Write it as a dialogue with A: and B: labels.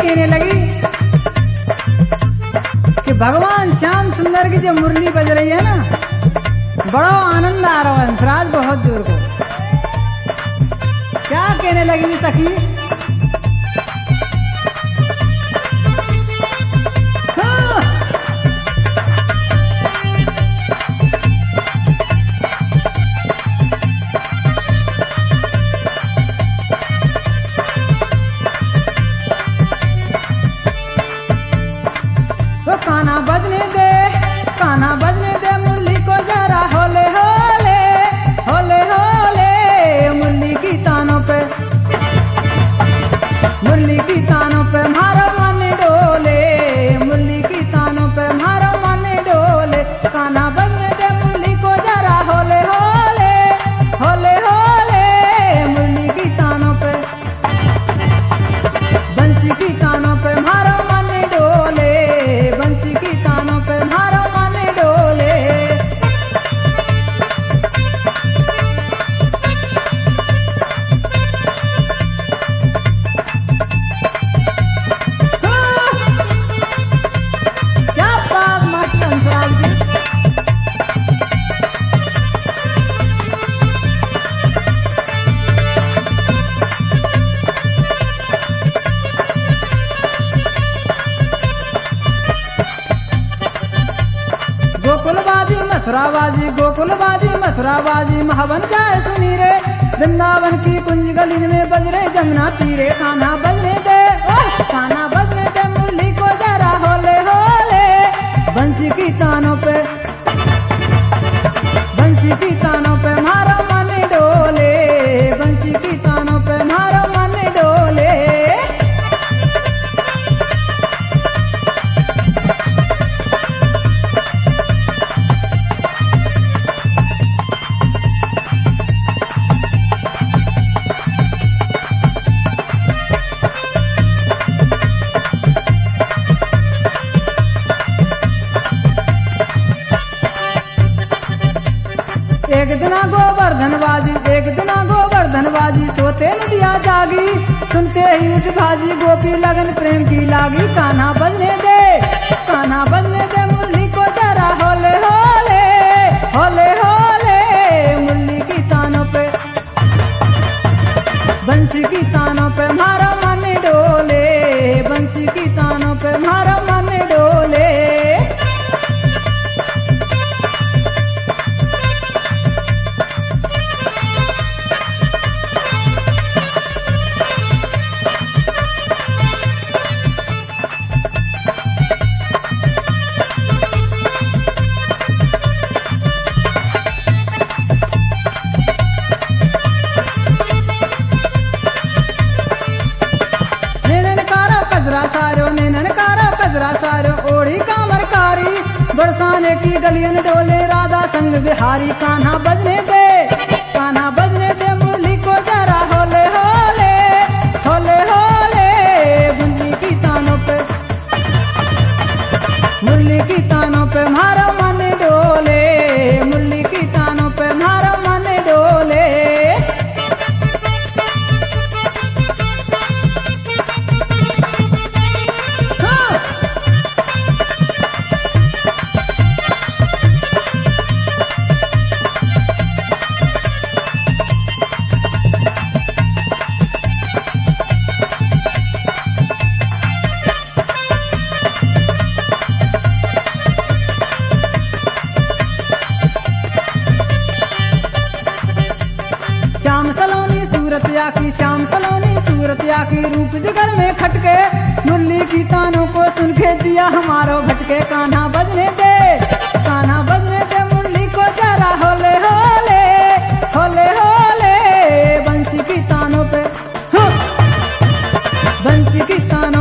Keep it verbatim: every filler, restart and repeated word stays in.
A: कहने लगी कि भगवान श्याम सुंदर की जो मुरली बज रही है ना, बड़ा आनंद आ रहा है हंसराज बहुत दूर को। क्या कहने लगी सखी, हाँ। वो काना बजने दे, काना बजने दे मुरली को जरा, होले होले होले होले मुरली की तानों पे, मुरली की तानों पे मारो मन डोले, मुरली की तानों पे मारो मन डोले। काना बजने दे मुरली को जरा, होले होले होले होले मुरली की तानों पे, बंसी की तानों पे मारो मन डोले, बंसी की तानों पे मारो मन डोले। क्या बात मास्टर हंसराज जी। गोकुलबाजी मथुराबाजी, गोकुलबाजी मथुराबाजी महावन जाए सुनी रे, वृंदावन की कुंज गली में बज रहे जमुना तीरे। कान्हा बजने दे, कान्हा बजने दे मुरली को जरा, होले होले बंसी की तानों पे, बंसी की तानों पे मारो मन डोले, बंसी की तानों पे मारो मन डोले। एक दिना गोवर्धन बाजी, एक दिना गोवर्धन बाजी, सोते नदिया जागी, सुनते ही उठ भाजी, गोपी लगन प्रेम की लागी। कान्हा बजने दे, कान्हा बजने दे मुरली को जरा, होले होले होले होले मुरली की तानों पे, बंसी की तानों पे मारो मन डोले, बंसी की तानों पे मारो मन डोले। सारो ने ननकारा कजरा सारो, ओढ़ी कामरकारी बरसाने की गलियन डोले, राधा संग बिहारी। कान्हा बजने दे, कान्हा बजने दे मुरली को जरा, होले होले होले होले मुरली की तानों पे, मुरली की तानों पे मारो मन डोले, मुरली की तानों पे मारो मन डोले। श्याम सलोनी सूरत आखी, श्याम सलोनी सूरत आखी, रूप जिगर में खटके, मुरली की तानों को सुन के दिया हमारो भटके। कान्हा बजने दे, कान्हा बजने दे मुरली को जरा, होले होले होले होले बंसी की तानों पे, बंसी की तानों